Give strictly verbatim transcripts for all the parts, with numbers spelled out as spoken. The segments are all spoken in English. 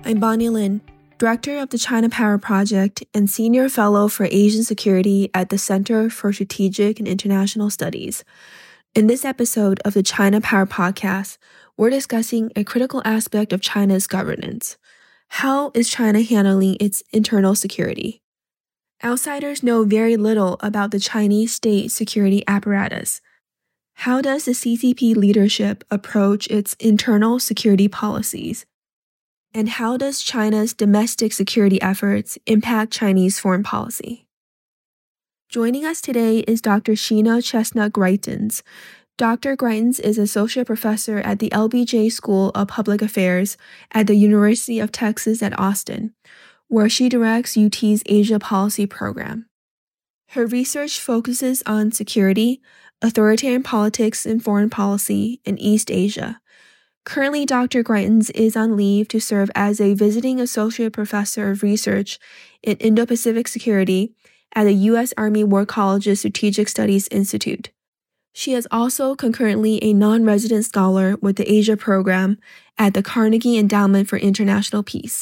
I'm Bonnie Lin, Director of the China Power Project and Senior Fellow for Asian Security at the Center for Strategic and International Studies. In this episode of the China Power Podcast, we're discussing a critical aspect of China's governance. How is China handling its internal security? Outsiders know very little about the Chinese state security apparatus. How does the C C P leadership approach its internal security policies? And how does China's domestic security efforts impact Chinese foreign policy? Joining us today is Doctor Sheena Chestnut-Greitens. Doctor Greitens is Associate Professor at the L B J School of Public Affairs at the University of Texas at Austin, where she directs U T's Asia Policy Program. Her research focuses on security, authoritarian politics and foreign policy in East Asia. Currently, Doctor Greitens is on leave to serve as a visiting associate professor of research in Indo-Pacific security at the U S Army War College's Strategic Studies Institute. She is also concurrently a non-resident scholar with the Asia program at the Carnegie Endowment for International Peace.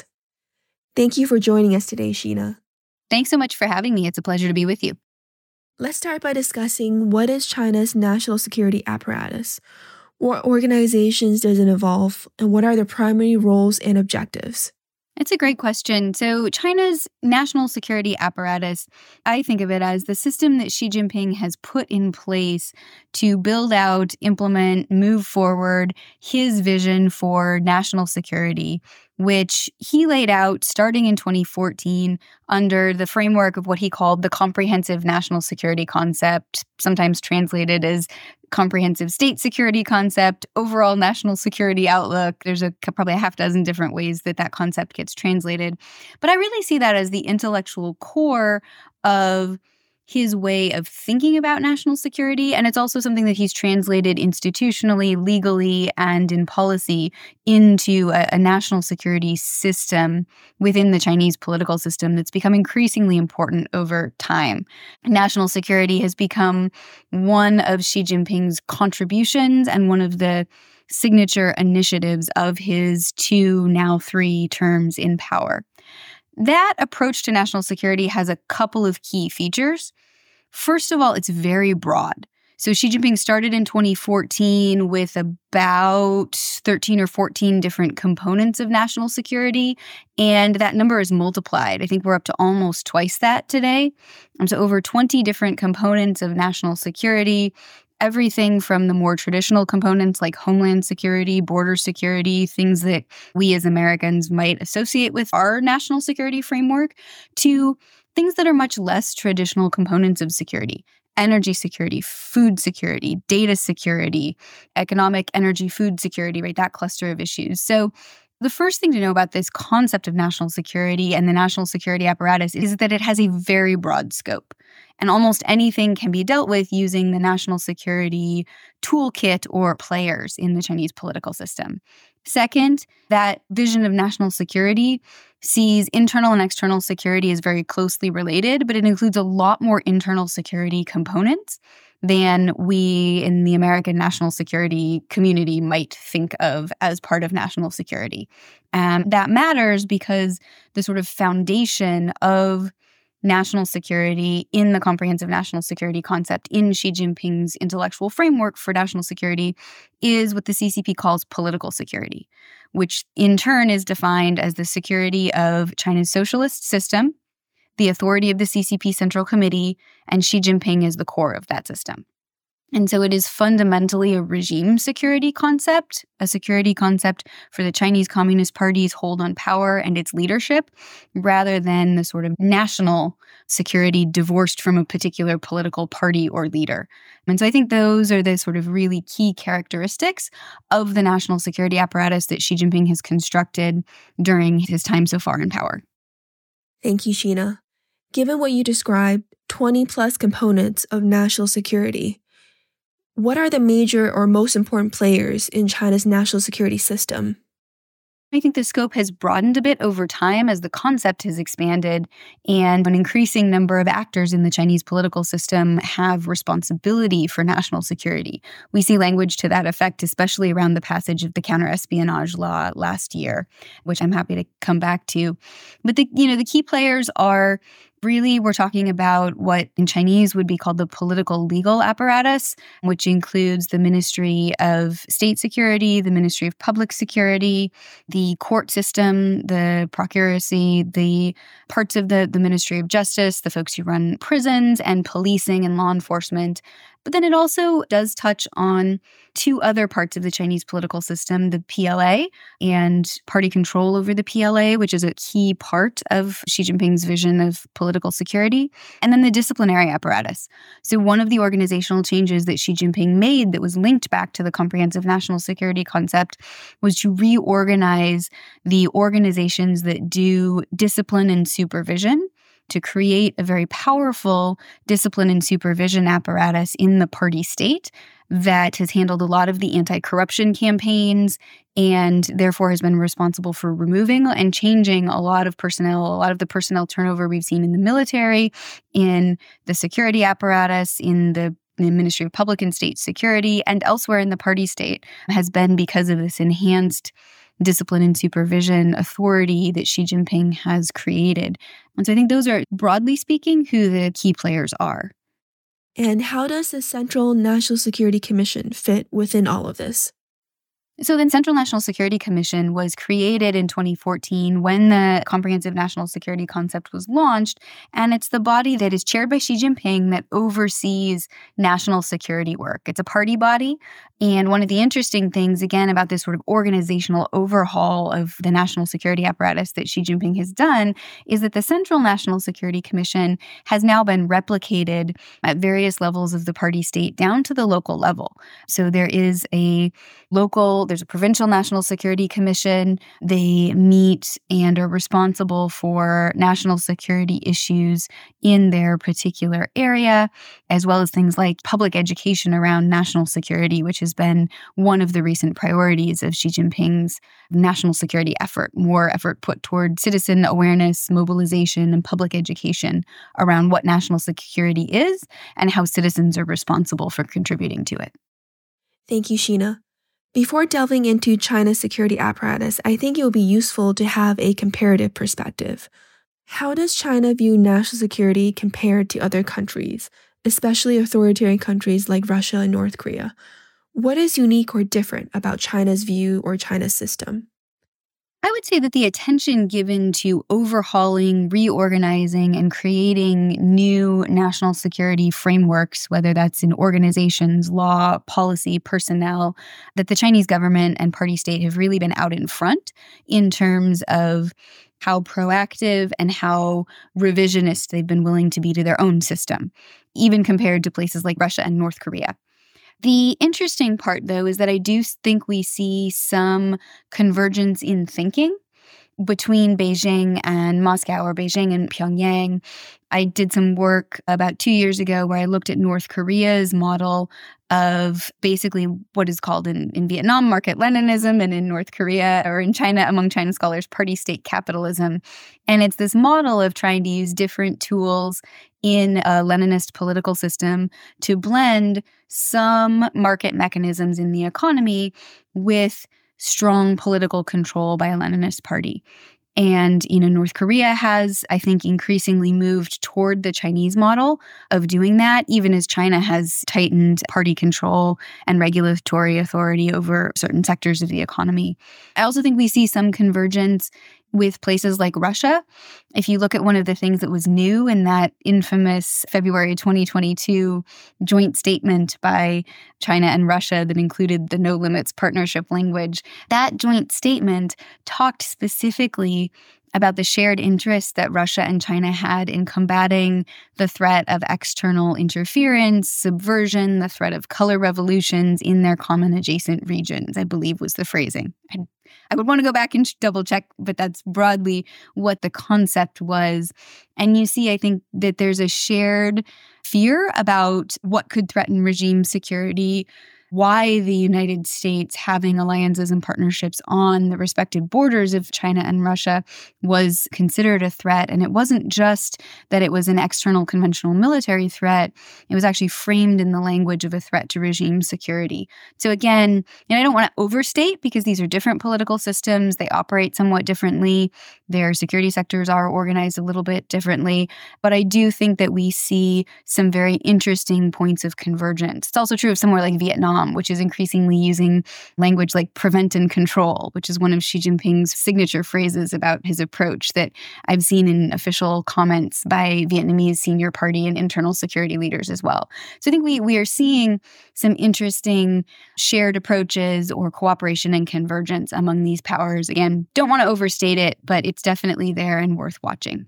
Thank you for joining us today, Sheena. Thanks so much for having me. It's a pleasure to be with you. Let's start by discussing what is China's national security apparatus. What organizations does it involve, and what are their primary roles and objectives? It's a great question. So China's national security apparatus, I think of it as the system that Xi Jinping has put in place to build out, implement, move forward his vision for national security, which he laid out starting in twenty fourteen under the framework of what he called the comprehensive national security concept, sometimes translated as comprehensive state security concept, overall national security outlook. There's a probably a half dozen different ways that that concept gets translated. But I really see that as the intellectual core of his way of thinking about national security. And it's also something that he's translated institutionally, legally, and in policy into a, a national security system within the Chinese political system that's become increasingly important over time. National security has become one of Xi Jinping's contributions and one of the signature initiatives of his two, now three terms in power. That approach to national security has a couple of key features. First of all, it's very broad. So Xi Jinping started in twenty fourteen with about thirteen or fourteen different components of national security, and that number is multiplied. I think we're up to almost twice that today. And so over twenty different components of national security, everything from the more traditional components like homeland security, border security, things that we as Americans might associate with our national security framework, to things that are much less traditional components of security. Energy security, food security, data security, economic, energy, food security, right? That cluster of issues. So the first thing to know about this concept of national security and the national security apparatus is that it has a very broad scope. And almost anything can be dealt with using the national security toolkit or players in the Chinese political system. Second, that vision of national security sees internal and external security as very closely related, but it includes a lot more internal security components than we in the American national security community might think of as part of national security. And that matters because the sort of foundation of national security in the comprehensive national security concept in Xi Jinping's intellectual framework for national security is what the C C P calls political security, which in turn is defined as the security of China's socialist system, the authority of the C C P Central Committee, and Xi Jinping is the core of that system. And so it is fundamentally a regime security concept, a security concept for the Chinese Communist Party's hold on power and its leadership, rather than the sort of national security divorced from a particular political party or leader. And so I think those are the sort of really key characteristics of the national security apparatus that Xi Jinping has constructed during his time so far in power. Thank you, Sheena. Given what you described, twenty plus components of national security, what are the major or most important players in China's national security system? I think the scope has broadened a bit over time as the concept has expanded, and an increasing number of actors in the Chinese political system have responsibility for national security. We see language to that effect, especially around the passage of the counter-espionage law last year, which I'm happy to come back to. But the, you know, the key players are really, we're talking about what in Chinese would be called the political legal apparatus, which includes the Ministry of State Security, the Ministry of Public Security, the court system, the procuracy, the parts of the, the Ministry of Justice, the folks who run prisons and policing and law enforcement. But then it also does touch on two other parts of the Chinese political system, the P L A and party control over the P L A, which is a key part of Xi Jinping's vision of political security, and then the disciplinary apparatus. So one of the organizational changes that Xi Jinping made that was linked back to the comprehensive national security concept was to reorganize the organizations that do discipline and supervision, to create a very powerful discipline and supervision apparatus in the party state that has handled a lot of the anti-corruption campaigns and therefore has been responsible for removing and changing a lot of personnel, a lot of the personnel turnover we've seen in the military, in the security apparatus, in the the Ministry of Public and State Security, and elsewhere in the party state has been because of this enhanced discipline and supervision authority that Xi Jinping has created. And so I think those are, broadly speaking, who the key players are. And how does the Central National Security Commission fit within all of this? So the Central National Security Commission was created in twenty fourteen when the Comprehensive National Security concept was launched, and it's the body that is chaired by Xi Jinping that oversees national security work. It's a party body, and one of the interesting things, again, about this sort of organizational overhaul of the national security apparatus that Xi Jinping has done is that the Central National Security Commission has now been replicated at various levels of the party state down to the local level. So there is a local There's a provincial national security commission. They meet and are responsible for national security issues in their particular area, as well as things like public education around national security, which has been one of the recent priorities of Xi Jinping's national security effort, more effort put toward citizen awareness, mobilization, and public education around what national security is and how citizens are responsible for contributing to it. Thank you, Sheena. Before delving into China's security apparatus, I think it will be useful to have a comparative perspective. How does China view national security compared to other countries, especially authoritarian countries like Russia and North Korea? What is unique or different about China's view or China's system? I would say that the attention given to overhauling, reorganizing, and creating new national security frameworks, whether that's in organizations, law, policy, personnel, that the Chinese government and party state have really been out in front in terms of how proactive and how revisionist they've been willing to be to their own system, even compared to places like Russia and North Korea. The interesting part, though, is that I do think we see some convergence in thinking between Beijing and Moscow, or Beijing and Pyongyang. I did some work about two years ago where I looked at North Korea's model of basically what is called in, in Vietnam market Leninism, and in North Korea, or in China, among China scholars, party state capitalism. And it's this model of trying to use different tools in a Leninist political system to blend some market mechanisms in the economy with strong political control by a Leninist party. And, you know, North Korea has, I think, increasingly moved toward the Chinese model of doing that, even as China has tightened party control and regulatory authority over certain sectors of the economy. I also think we see some convergence with places like Russia. If you look at one of the things that was new in that infamous February twenty twenty-two joint statement by China and Russia that included the no limits partnership language, that joint statement talked specifically about the shared interests that Russia and China had in combating the threat of external interference, subversion, the threat of color revolutions in their common adjacent regions, I believe was the phrasing. I, I would want to go back and double check, but that's broadly what the concept was. And you see, I think that there's a shared fear about what could threaten regime security why the United States having alliances and partnerships on the respective borders of China and Russia was considered a threat. And it wasn't just that it was an external conventional military threat. It was actually framed in the language of a threat to regime security. So again, and I don't want to overstate because these are different political systems. They operate somewhat differently. Their security sectors are organized a little bit differently. But I do think that we see some very interesting points of convergence. It's also true of somewhere like Vietnam, which is increasingly using language like prevent and control, which is one of Xi Jinping's signature phrases about his approach that I've seen in official comments by Vietnamese senior party and internal security leaders as well. So I think we, we are seeing some interesting shared approaches or cooperation and convergence among these powers. Again, don't want to overstate it, but it's definitely there and worth watching.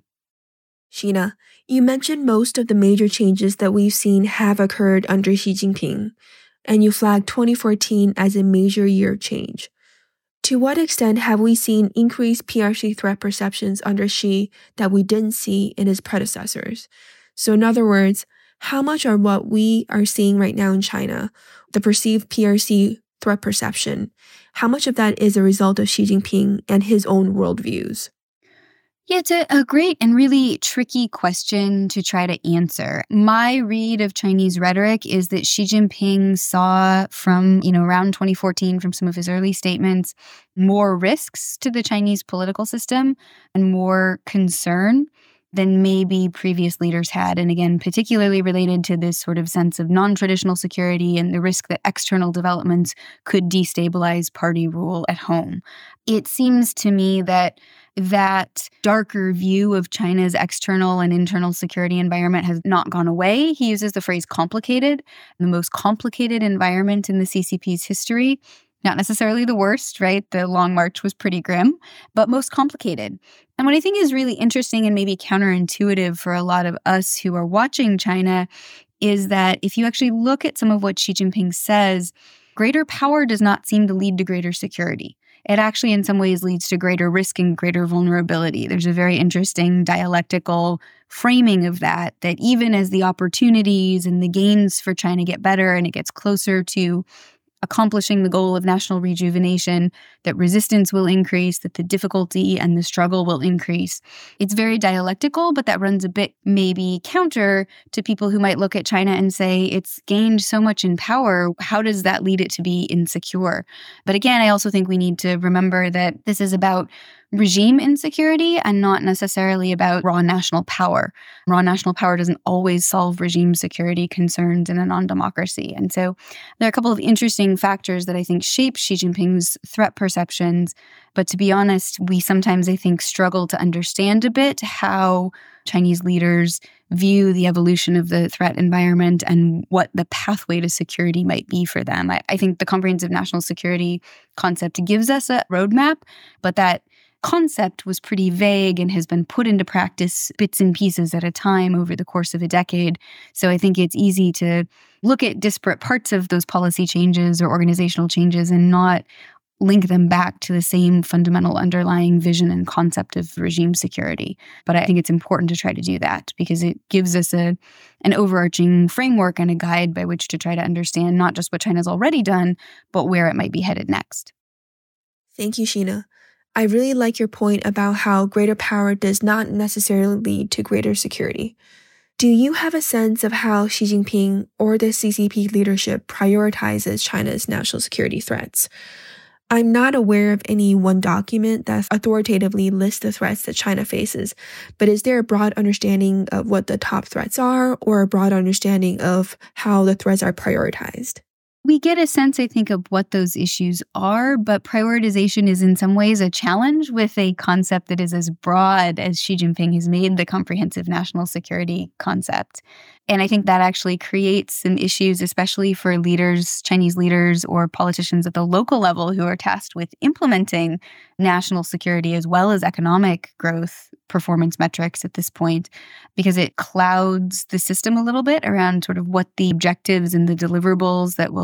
Sheena, you mentioned most of the major changes that we've seen have occurred under Xi Jinping, and you flagged twenty fourteen as a major year of change. To what extent have we seen increased P R C threat perceptions under Xi that we didn't see in his predecessors? So in other words, how much are what we are seeing right now in China, the perceived P R C threat perception, how much of that is a result of Xi Jinping and his own worldviews? Yeah, it's a, a great and really tricky question to try to answer. My read of Chinese rhetoric is that Xi Jinping saw from, you know, around twenty fourteen, from some of his early statements, more risks to the Chinese political system and more concern than maybe previous leaders had. And again, particularly related to this sort of sense of non-traditional security and the risk that external developments could destabilize party rule at home. It seems to me that that darker view of China's external and internal security environment has not gone away. He uses the phrase complicated, the most complicated environment in the C C P's history. Not necessarily the worst, right? The Long March was pretty grim, but most complicated. And what I think is really interesting and maybe counterintuitive for a lot of us who are watching China is that if you actually look at some of what Xi Jinping says, greater power does not seem to lead to greater security. It actually in some ways leads to greater risk and greater vulnerability. There's a very interesting dialectical framing of that, that even as the opportunities and the gains for China get better and it gets closer to accomplishing the goal of national rejuvenation, that resistance will increase, that the difficulty and the struggle will increase. It's very dialectical, but that runs a bit maybe counter to people who might look at China and say, it's gained so much in power. How does that lead it to be insecure? But again, I also think we need to remember that this is about regime insecurity and not necessarily about raw national power. Raw national power doesn't always solve regime security concerns in a non-democracy. And so there are a couple of interesting factors that I think shape Xi Jinping's threat perceptions. But to be honest, we sometimes, I think, struggle to understand a bit how Chinese leaders view the evolution of the threat environment and what the pathway to security might be for them. I, I think the comprehensive national security concept gives us a roadmap, but that concept was pretty vague and has been put into practice bits and pieces at a time over the course of a decade. So I think it's easy to look at disparate parts of those policy changes or organizational changes and not link them back to the same fundamental underlying vision and concept of regime security. But I think it's important to try to do that because it gives us a an overarching framework and a guide by which to try to understand not just what China's already done, but where it might be headed next. Thank you, Sheena. I really like your point about how greater power does not necessarily lead to greater security. Do you have a sense of how Xi Jinping or the C C P leadership prioritizes China's national security threats? I'm not aware of any one document that authoritatively lists the threats that China faces, but is there a broad understanding of what the top threats are or a broad understanding of how the threats are prioritized? We get a sense, I think, of what those issues are, but prioritization is in some ways a challenge with a concept that is as broad as Xi Jinping has made the comprehensive national security concept. And I think that actually creates some issues, especially for leaders, Chinese leaders or politicians at the local level who are tasked with implementing national security as well as economic growth performance metrics at this point, because it clouds the system a little bit around sort of what the objectives and the deliverables that will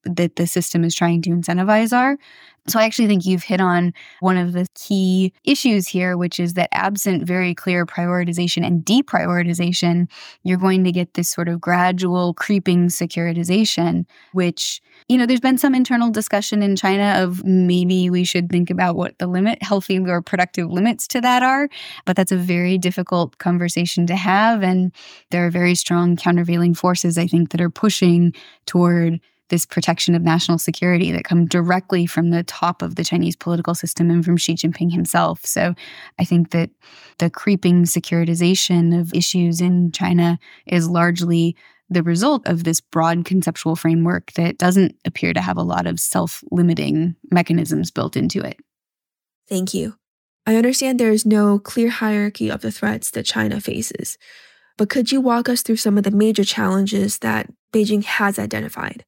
that the system is trying to incentivize are. So I actually think you've hit on one of the key issues here, which is that absent very clear prioritization and deprioritization, you're going to get this sort of gradual creeping securitization, which, you know, there's been some internal discussion in China of maybe we should think about what the limit, healthy or productive limits to that are. But that's a very difficult conversation to have. And there are very strong countervailing forces, I think, that are pushing toward this protection of national security that come directly from the top of the Chinese political system and from Xi Jinping himself. So I think that the creeping securitization of issues in China is largely the result of this broad conceptual framework that doesn't appear to have a lot of self-limiting mechanisms built into it. Thank you. I understand there is no clear hierarchy of the threats that China faces, but could you walk us through some of the major challenges that Beijing has identified?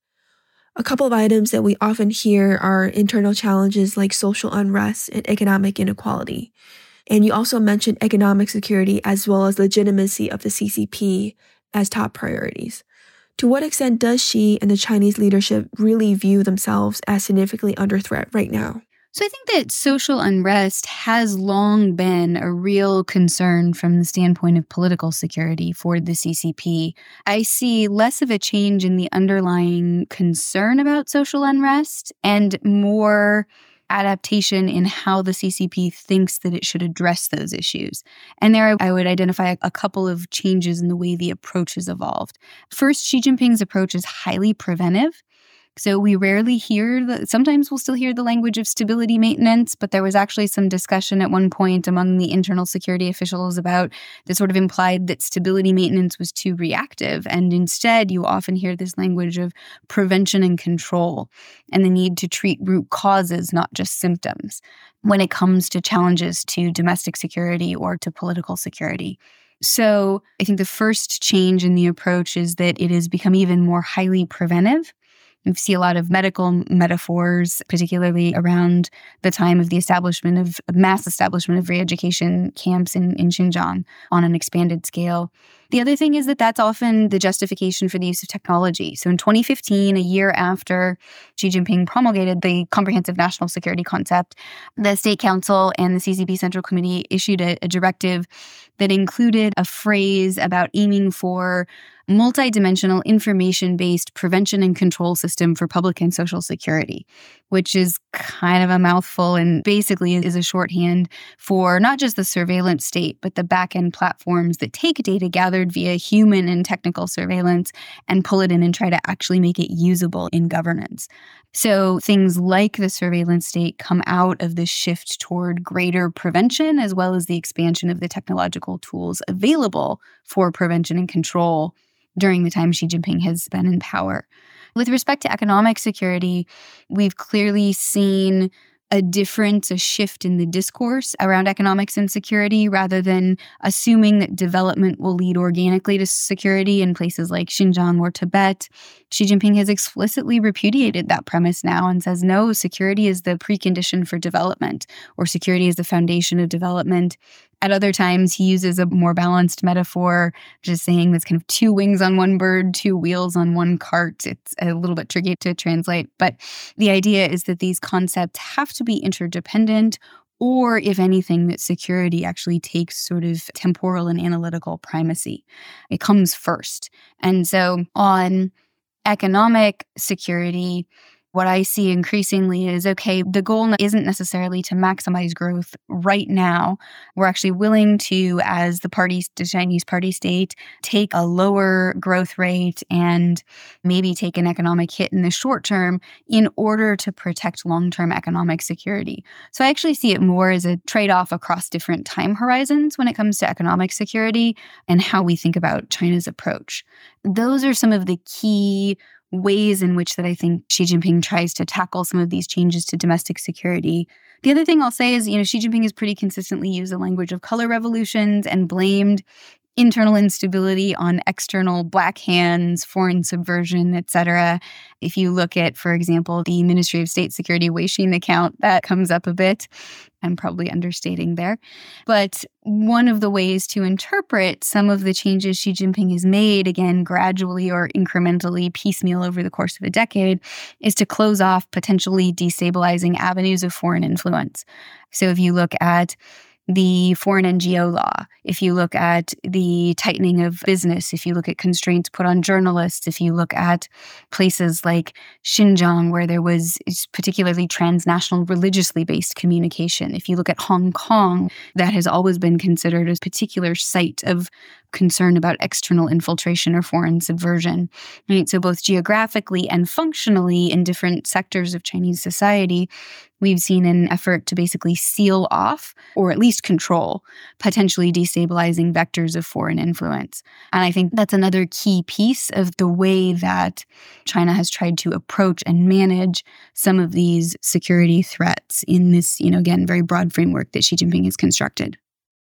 A couple of items that we often hear are internal challenges like social unrest and economic inequality. And you also mentioned economic security as well as legitimacy of the C C P as top priorities. To what extent does Xi and the Chinese leadership really view themselves as significantly under threat right now? So I think that social unrest has long been a real concern from the standpoint of political security for the C C P. I see less of a change in the underlying concern about social unrest and more adaptation in how the C C P thinks that it should address those issues. And there I would identify a couple of changes in the way the approach has evolved. First, Xi Jinping's approach is highly preventive. So we rarely hear, the, sometimes we'll still hear the language of stability maintenance, but there was actually some discussion at one point among the internal security officials about the sort of implied that stability maintenance was too reactive. And instead, you often hear this language of prevention and control and the need to treat root causes, not just symptoms, when it comes to challenges to domestic security or to political security. So I think the first change in the approach is that it has become even more highly preventive. We see a lot of medical metaphors, particularly around the time of the establishment of mass establishment of re-education camps in, in Xinjiang on an expanded scale. The other thing is that that's often the justification for the use of technology. So in twenty fifteen, a year after Xi Jinping promulgated the comprehensive national security concept, the State Council and the C C P Central Committee issued a, a directive that included a phrase about aiming for multidimensional information-based prevention and control system for public and social security, which is kind of a mouthful and basically is a shorthand for not just the surveillance state, but the back-end platforms that take data gathered via human and technical surveillance and pull it in and try to actually make it usable in governance. So things like the surveillance state come out of this shift toward greater prevention, as well as the expansion of the technological tools available for prevention and control during the time Xi Jinping has been in power. With respect to economic security, we've clearly seen a difference, a shift in the discourse around economics and security, rather than assuming that development will lead organically to security in places like Xinjiang or Tibet. Xi Jinping has explicitly repudiated that premise now and says, no, security is the precondition for development, or security is the foundation of development. At other times, he uses a more balanced metaphor, just saying that's kind of two wings on one bird, two wheels on one cart. It's a little bit tricky to translate, but the idea is that these concepts have to be interdependent, or if anything, that security actually takes sort of temporal and analytical primacy. It comes first. And so on economic security, what I see increasingly is, okay, the goal isn't necessarily to maximize growth right now. We're actually willing to, as the party, the Chinese party state, take a lower growth rate and maybe take an economic hit in the short term in order to protect long-term economic security. So I actually see it more as a trade-off across different time horizons when it comes to economic security and how we think about China's approach. Those are some of the key ways in which that I think Xi Jinping tries to tackle some of these changes to domestic security. The other thing I'll say is, you know, Xi Jinping has pretty consistently used the language of color revolutions and blamed internal instability on external black hands, foreign subversion, et cetera. If you look at, for example, the Ministry of State Security Weixin account, that comes up a bit. I'm probably understating there. But one of the ways to interpret some of the changes Xi Jinping has made, again, gradually or incrementally, piecemeal over the course of a decade, is to close off potentially destabilizing avenues of foreign influence. So if you look at the foreign N G O law, if you look at the tightening of business, if you look at constraints put on journalists, if you look at places like Xinjiang, where there was particularly transnational religiously based communication, if you look at Hong Kong, that has always been considered a particular site of concern about external infiltration or foreign subversion, right? So both geographically and functionally in different sectors of Chinese society, we've seen an effort to basically seal off, or at least control, potentially destabilizing vectors of foreign influence. And I think that's another key piece of the way that China has tried to approach and manage some of these security threats in this, you know, again, very broad framework that Xi Jinping has constructed.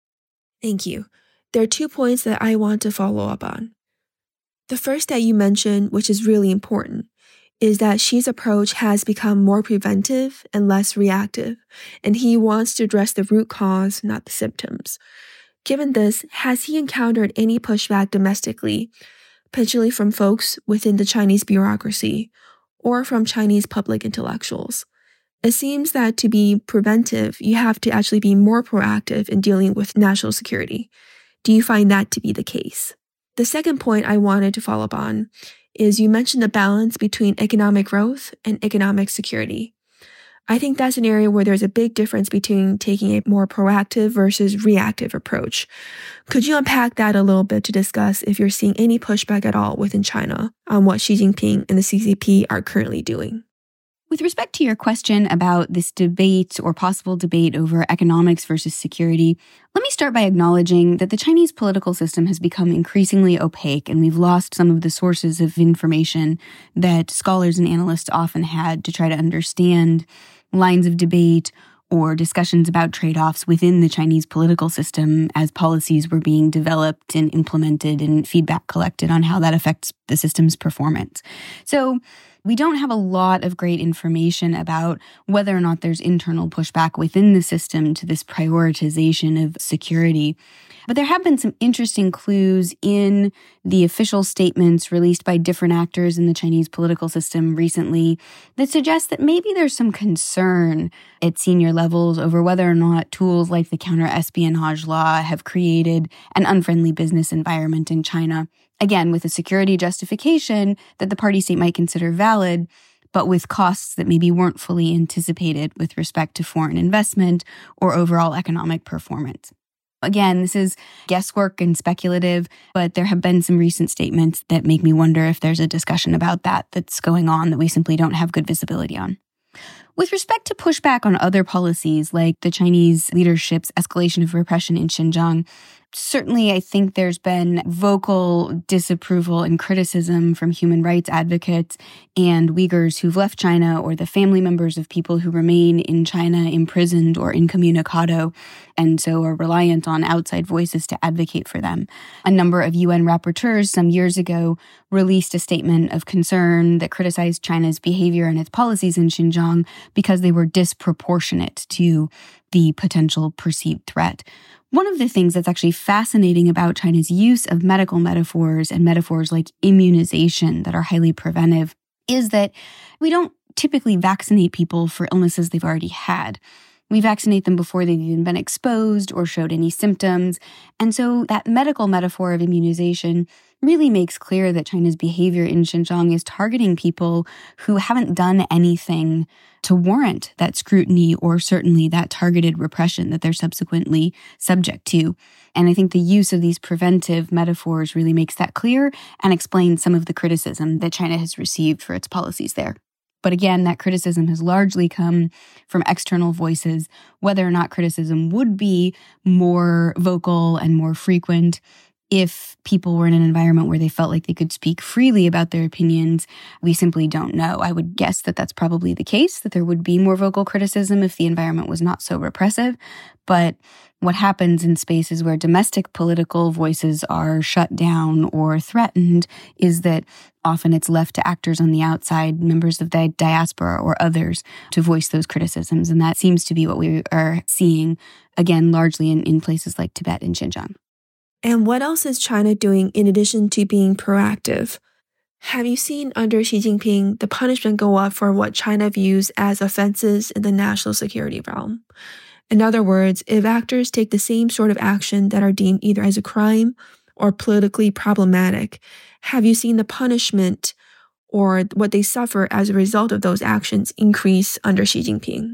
Thank you. There are two points that I want to follow up on. The first that you mentioned, which is really important, is that Xi's approach has become more preventive and less reactive, and he wants to address the root cause, not the symptoms. Given this, has he encountered any pushback domestically, particularly from folks within the Chinese bureaucracy or from Chinese public intellectuals? It seems that to be preventive, you have to actually be more proactive in dealing with national security. Do you find that to be the case? The second point I wanted to follow up on is you mentioned the balance between economic growth and economic security. I think that's an area where there's a big difference between taking a more proactive versus reactive approach. Could you unpack that a little bit to discuss if you're seeing any pushback at all within China on what Xi Jinping and the C C P are currently doing? With respect to your question about this debate or possible debate over economics versus security, let me start by acknowledging that the Chinese political system has become increasingly opaque, and we've lost some of the sources of information that scholars and analysts often had to try to understand lines of debate or discussions about trade-offs within the Chinese political system as policies were being developed and implemented and feedback collected on how that affects the system's performance. So we don't have a lot of great information about whether or not there's internal pushback within the system to this prioritization of security. But there have been some interesting clues in the official statements released by different actors in the Chinese political system recently that suggest that maybe there's some concern at senior levels over whether or not tools like the counter-espionage law have created an unfriendly business environment in China. Again, with a security justification that the party state might consider valid, but with costs that maybe weren't fully anticipated with respect to foreign investment or overall economic performance. Again, this is guesswork and speculative, but there have been some recent statements that make me wonder if there's a discussion about that that's going on that we simply don't have good visibility on. With respect to pushback on other policies, like the Chinese leadership's escalation of repression in Xinjiang, certainly I think there's been vocal disapproval and criticism from human rights advocates and Uyghurs who've left China or the family members of people who remain in China imprisoned or incommunicado, and so are reliant on outside voices to advocate for them. A number of U N rapporteurs some years ago released a statement of concern that criticized China's behavior and its policies in Xinjiang because they were disproportionate to the potential perceived threat. One of the things that's actually fascinating about China's use of medical metaphors and metaphors like immunization that are highly preventive is that we don't typically vaccinate people for illnesses they've already had. We vaccinate them before they've even been exposed or showed any symptoms. And so that medical metaphor of immunization really makes clear that China's behavior in Xinjiang is targeting people who haven't done anything to warrant that scrutiny or certainly that targeted repression that they're subsequently subject to. And I think the use of these preventive metaphors really makes that clear and explains some of the criticism that China has received for its policies there. But again, that criticism has largely come from external voices. Whether or not criticism would be more vocal and more frequent if people were in an environment where they felt like they could speak freely about their opinions, we simply don't know. I would guess that that's probably the case, that there would be more vocal criticism if the environment was not so repressive. But what happens in spaces where domestic political voices are shut down or threatened is that often it's left to actors on the outside, members of the diaspora or others, to voice those criticisms. And that seems to be what we are seeing, again, largely in, in places like Tibet and Xinjiang. And what else is China doing in addition to being proactive? Have you seen under Xi Jinping the punishment go up for what China views as offenses in the national security realm? In other words, if actors take the same sort of action that are deemed either as a crime or politically problematic, have you seen the punishment or what they suffer as a result of those actions increase under Xi Jinping?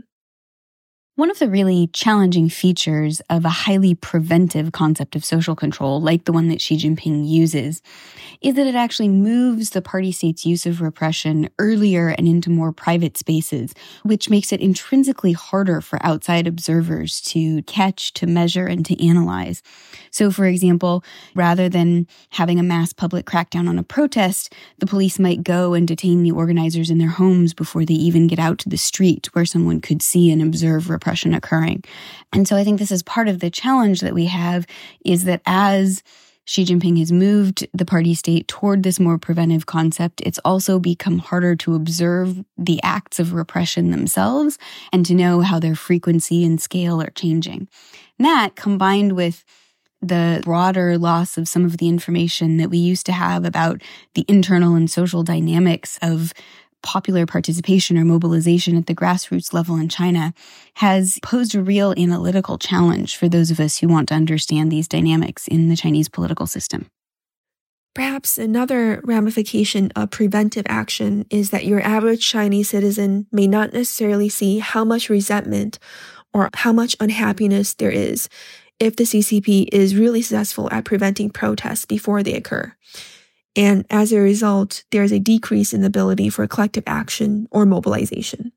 One of the really challenging features of a highly preventive concept of social control, like the one that Xi Jinping uses, is that it actually moves the party state's use of repression earlier and into more private spaces, which makes it intrinsically harder for outside observers to catch, to measure, and to analyze. So, for example, rather than having a mass public crackdown on a protest, the police might go and detain the organizers in their homes before they even get out to the street where someone could see and observe repression. Repression occurring. And so I think this is part of the challenge that we have, is that as Xi Jinping has moved the party state toward this more preventive concept, it's also become harder to observe the acts of repression themselves and to know how their frequency and scale are changing. And that, combined with the broader loss of some of the information that we used to have about the internal and social dynamics of popular participation or mobilization at the grassroots level in China, has posed a real analytical challenge for those of us who want to understand these dynamics in the Chinese political system. Perhaps another ramification of preventive action is that your average Chinese citizen may not necessarily see how much resentment or how much unhappiness there is if the C C P is really successful at preventing protests before they occur. And as a result, there's a decrease in the ability for collective action or mobilization.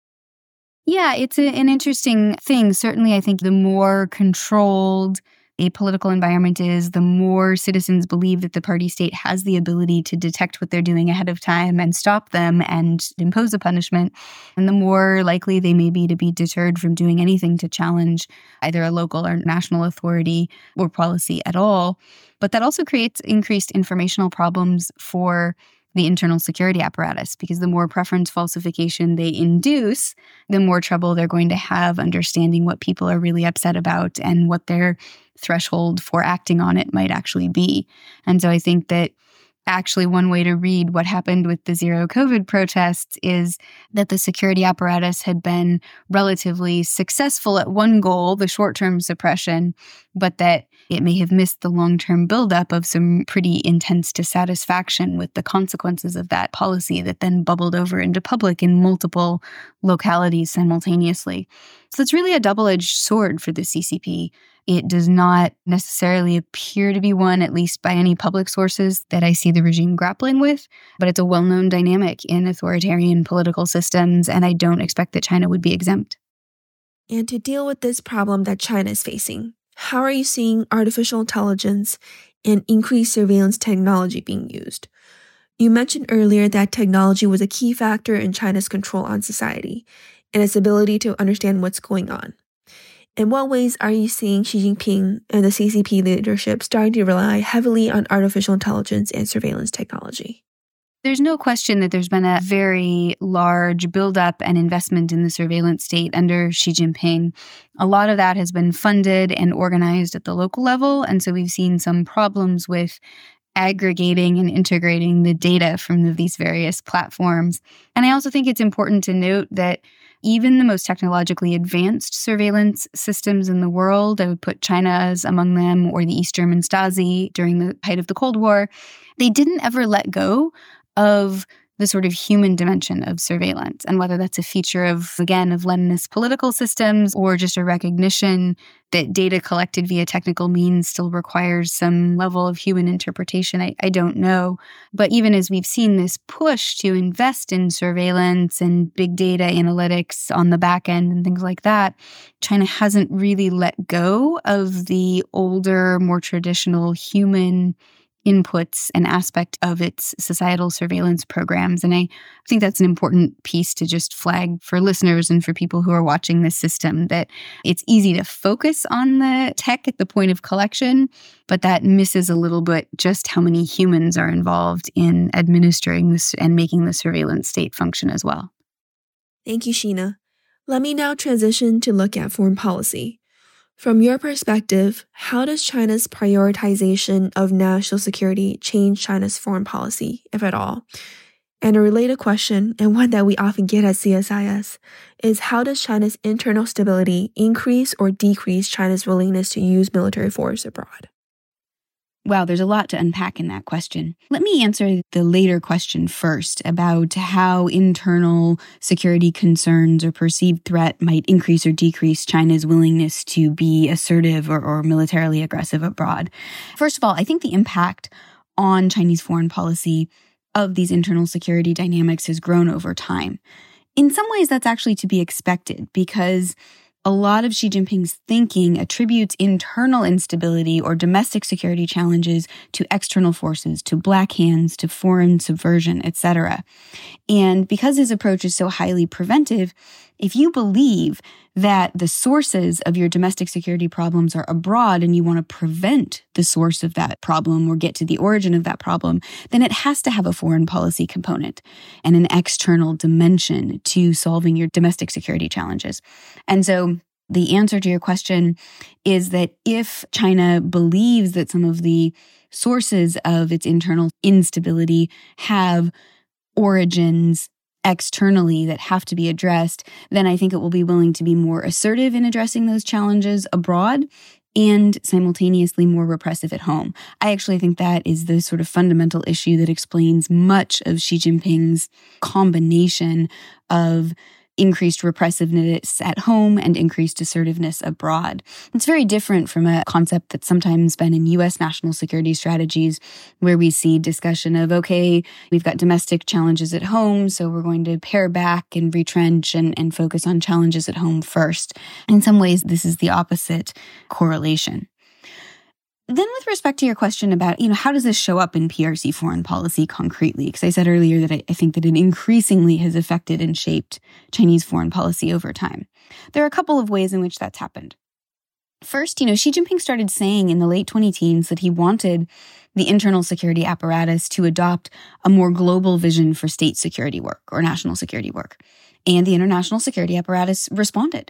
Yeah, it's a, an interesting thing. Certainly, I think the more controlled a political environment is, the more citizens believe that the party state has the ability to detect what they're doing ahead of time and stop them and impose a punishment, and the more likely they may be to be deterred from doing anything to challenge either a local or national authority or policy at all. But that also creates increased informational problems for the internal security apparatus, because the more preference falsification they induce, the more trouble they're going to have understanding what people are really upset about and what their threshold for acting on it might actually be. And so I think that actually one way to read what happened with the zero COVID protests is that the security apparatus had been relatively successful at one goal, the short-term suppression, but that it may have missed the long-term buildup of some pretty intense dissatisfaction with the consequences of that policy that then bubbled over into public in multiple localities simultaneously. So it's really a double-edged sword for the C C P. It does not necessarily appear to be one, at least by any public sources, that I see the regime grappling with, but it's a well-known dynamic in authoritarian political systems, and I don't expect that China would be exempt. And to deal with this problem that China is facing, how are you seeing artificial intelligence and increased surveillance technology being used? You mentioned earlier that technology was a key factor in China's control on society and its ability to understand what's going on. In what ways are you seeing Xi Jinping and the C C P leadership starting to rely heavily on artificial intelligence and surveillance technology? There's no question that there's been a very large buildup and investment in the surveillance state under Xi Jinping. A lot of that has been funded and organized at the local level, and so we've seen some problems with aggregating and integrating the data from these various platforms. And I also think it's important to note that even the most technologically advanced surveillance systems in the world, I would put China's among them, or the East German Stasi during the height of the Cold War, they didn't ever let go of the sort of human dimension of surveillance, and whether that's a feature of, again, of Leninist political systems or just a recognition that data collected via technical means still requires some level of human interpretation, I, I don't know. But even as we've seen this push to invest in surveillance and big data analytics on the back end and things like that, China hasn't really let go of the older, more traditional human inputs and aspect of its societal surveillance programs. And I think that's an important piece to just flag for listeners and for people who are watching this system, that it's easy to focus on the tech at the point of collection, but that misses a little bit just how many humans are involved in administering this and making the surveillance state function as well. Thank you, Sheena. Let me now transition to look at foreign policy. From your perspective, how does China's prioritization of national security change China's foreign policy, if at all? And a related question, and one that we often get at C S I S, is how does China's internal stability increase or decrease China's willingness to use military force abroad? Wow, there's a lot to unpack in that question. Let me answer the later question first about how internal security concerns or perceived threat might increase or decrease China's willingness to be assertive or, or militarily aggressive abroad. First of all, I think the impact on Chinese foreign policy of these internal security dynamics has grown over time. In some ways, that's actually to be expected because a lot of Xi Jinping's thinking attributes internal instability or domestic security challenges to external forces, to black hands, to foreign subversion, et cetera. And because his approach is so highly preventive, if you believe that the sources of your domestic security problems are abroad and you want to prevent the source of that problem or get to the origin of that problem, then it has to have a foreign policy component and an external dimension to solving your domestic security challenges. And so the answer to your question is that if China believes that some of the sources of its internal instability have origins externally that have to be addressed, then I think it will be willing to be more assertive in addressing those challenges abroad and simultaneously more repressive at home. I actually think that is the sort of fundamental issue that explains much of Xi Jinping's combination of increased repressiveness at home and increased assertiveness abroad. It's very different from a concept that's sometimes been in U S national security strategies, where we see discussion of, okay, we've got domestic challenges at home, so we're going to pare back and retrench and, and focus on challenges at home first. In some ways, this is the opposite correlation. Then with respect to your question about, you know, how does this show up in P R C foreign policy concretely? Because I said earlier that I, I think that it increasingly has affected and shaped Chinese foreign policy over time. There are a couple of ways in which that's happened. First, you know, Xi Jinping started saying in the late twenty teens that he wanted the internal security apparatus to adopt a more global vision for state security work or national security work. And the international security apparatus responded.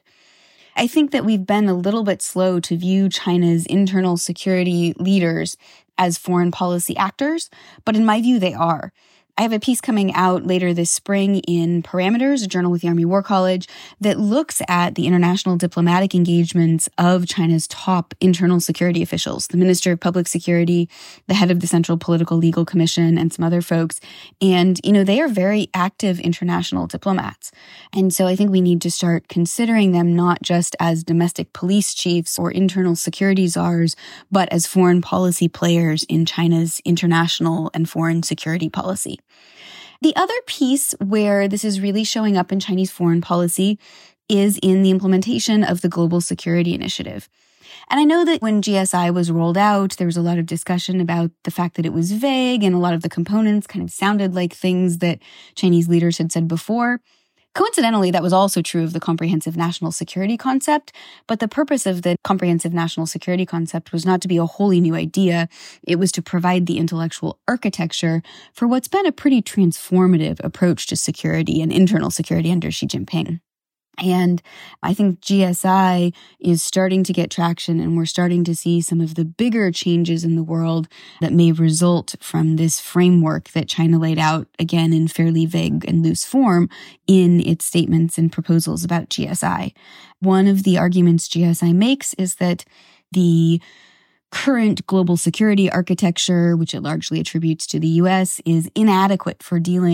I think that we've been a little bit slow to view China's internal security leaders as foreign policy actors, but in my view, they are. I have a piece coming out later this spring in Parameters, a journal with the Army War College, that looks at the international diplomatic engagements of China's top internal security officials, the Minister of Public Security, the head of the Central Political Legal Commission, and some other folks. And, you know, they are very active international diplomats. And so I think we need to start considering them not just as domestic police chiefs or internal security czars, but as foreign policy players in China's international and foreign security policy. The other piece where this is really showing up in Chinese foreign policy is in the implementation of the Global Security Initiative. And I know that when G S I was rolled out, there was a lot of discussion about the fact that it was vague and a lot of the components kind of sounded like things that Chinese leaders had said before. Coincidentally, that was also true of the comprehensive national security concept, but the purpose of the comprehensive national security concept was not to be a wholly new idea. It was to provide the intellectual architecture for what's been a pretty transformative approach to security and internal security under Xi Jinping. And I think G S I is starting to get traction, and we're starting to see some of the bigger changes in the world that may result from this framework that China laid out, again, in fairly vague and loose form in its statements and proposals about G S I. One of the arguments G S I makes is that the current global security architecture, which it largely attributes to the U S, is inadequate for dealing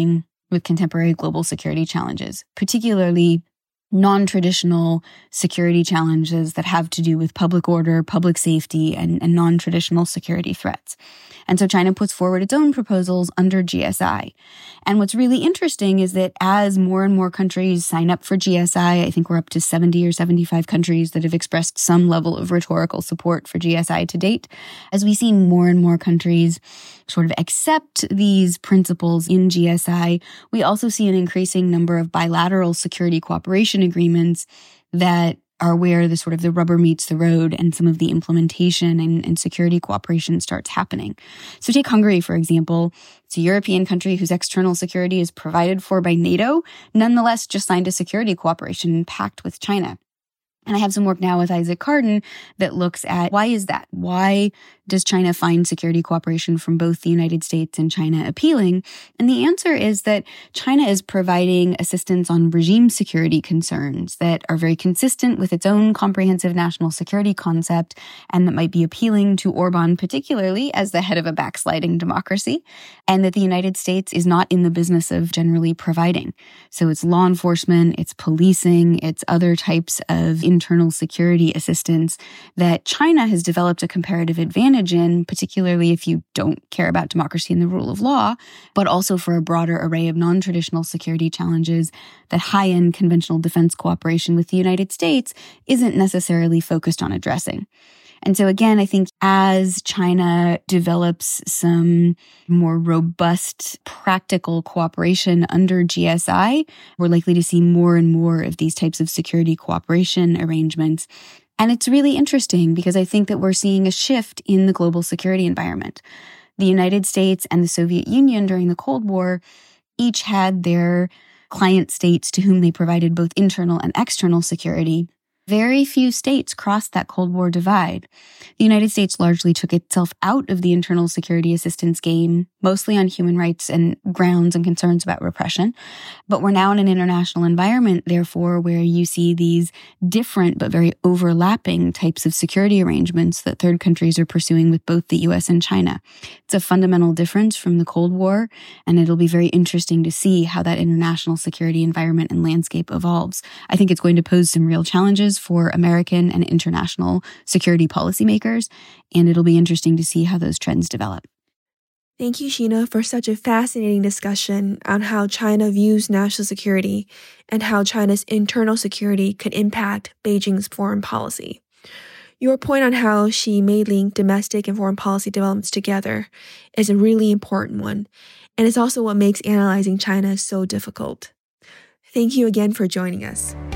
with contemporary global security challenges, particularly non-traditional security challenges that have to do with public order, public safety, and, and non-traditional security threats. And so China puts forward its own proposals under G S I. And what's really interesting is that as more and more countries sign up for G S I, I think we're up to seventy or seventy-five countries that have expressed some level of rhetorical support for G S I to date, as we see more and more countries sort of accept these principles in G S I, we also see an increasing number of bilateral security cooperation agreements that are where the sort of the rubber meets the road and some of the implementation and, and security cooperation starts happening. So take Hungary, for example. It's a European country whose external security is provided for by NATO, nonetheless just signed a security cooperation pact with China. And I have some work now with Isaac Carden that looks at why is that? Why does China find security cooperation from both the United States and China appealing? And the answer is that China is providing assistance on regime security concerns that are very consistent with its own comprehensive national security concept and that might be appealing to Orban particularly as the head of a backsliding democracy, and that the United States is not in the business of generally providing. So it's law enforcement, it's policing, it's other types of internal security assistance that China has developed a comparative advantage in, particularly if you don't care about democracy and the rule of law, but also for a broader array of non-traditional security challenges that high-end conventional defense cooperation with the United States isn't necessarily focused on addressing. And so again, I think as China develops some more robust, practical cooperation under G S I, we're likely to see more and more of these types of security cooperation arrangements. And it's really interesting because I think that we're seeing a shift in the global security environment. The United States and the Soviet Union during the Cold War each had their client states to whom they provided both internal and external security. Very few states crossed that Cold War divide. The United States largely took itself out of the internal security assistance game, mostly on human rights and grounds and concerns about repression. But we're now in an international environment, therefore, where you see these different but very overlapping types of security arrangements that third countries are pursuing with both the U S and China. It's a fundamental difference from the Cold War, and it'll be very interesting to see how that international security environment and landscape evolves. I think it's going to pose some real challenges for American and international security policymakers, and it'll be interesting to see how those trends develop. Thank you, Sheena, for such a fascinating discussion on how China views national security and how China's internal security could impact Beijing's foreign policy. Your point on how she may link domestic and foreign policy developments together is a really important one, and it's also what makes analyzing China so difficult. Thank you again for joining us.